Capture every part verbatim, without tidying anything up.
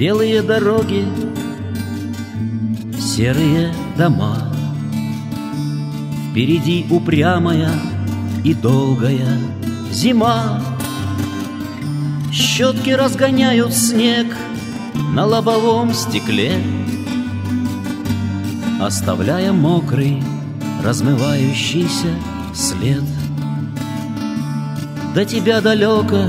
Белые дороги, серые дома, впереди упрямая и долгая зима. Щетки разгоняют снег на лобовом стекле, оставляя мокрый, размывающийся след. До тебя далеко,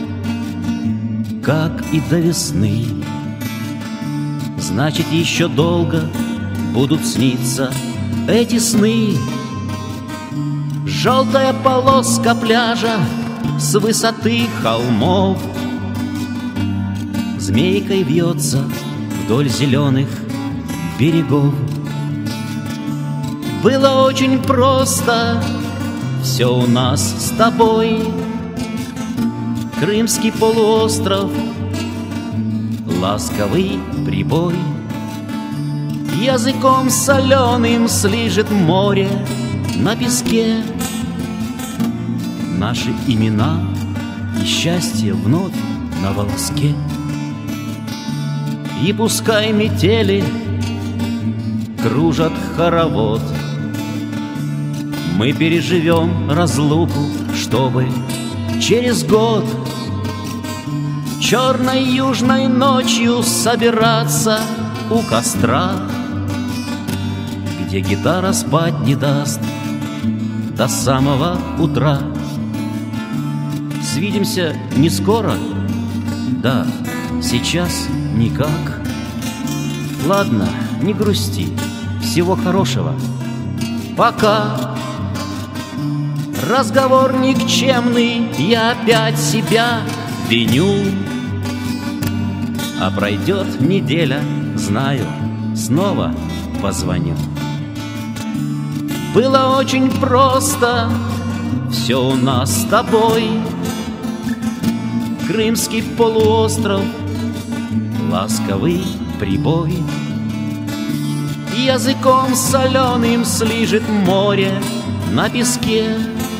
как и до весны. Значит, еще долго будут сниться эти сны. Желтая полоска пляжа с высоты холмов змейкой вьется вдоль зеленых берегов. Было очень просто все у нас с тобой. Крымский полуостров, ласковый прибой, языком соленым слижет море на песке. Наши имена и счастье вновь на волоске. И пускай метели кружат хоровод, мы переживем разлуку, чтобы через год черной южной ночью собираться у костра, где гитара спать не даст до самого утра. Свидимся не скоро, да, сейчас никак. Ладно, не грусти, всего хорошего, пока. Разговор никчемный, я опять себя виню. А пройдет неделя, знаю, снова позвоню. Было очень просто все у нас с тобой. Крымский полуостров, ласковый прибой, языком соленым слижет море на песке.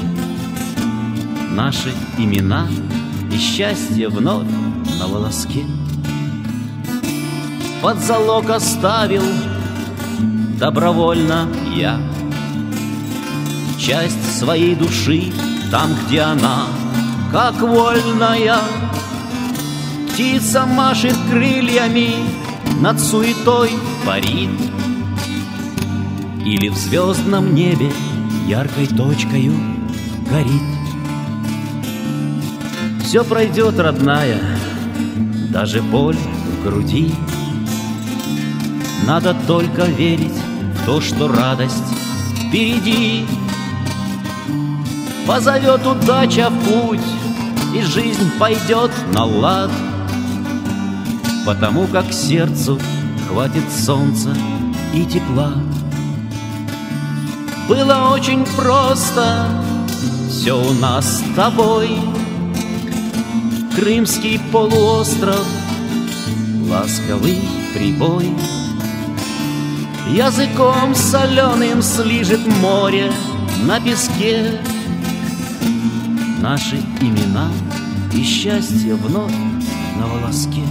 Наши имена и счастье вновь на волоске. Под залог оставил добровольно я часть своей души там, где она, как вольная. Птица машет крыльями, над суетой парит, или в звездном небе яркой точкою горит. Все пройдет, родная, даже боль в груди. Надо только верить в то, что радость впереди. Позовет удача в путь, и жизнь пойдет на лад, потому как сердцу хватит солнца и тепла. Было очень просто все у нас с тобой. Крымский полуостров, ласковый прибой, языком соленым слижет море на песке. Наши имена и счастье вновь на волоске.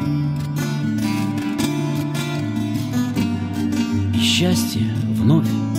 И счастье вновь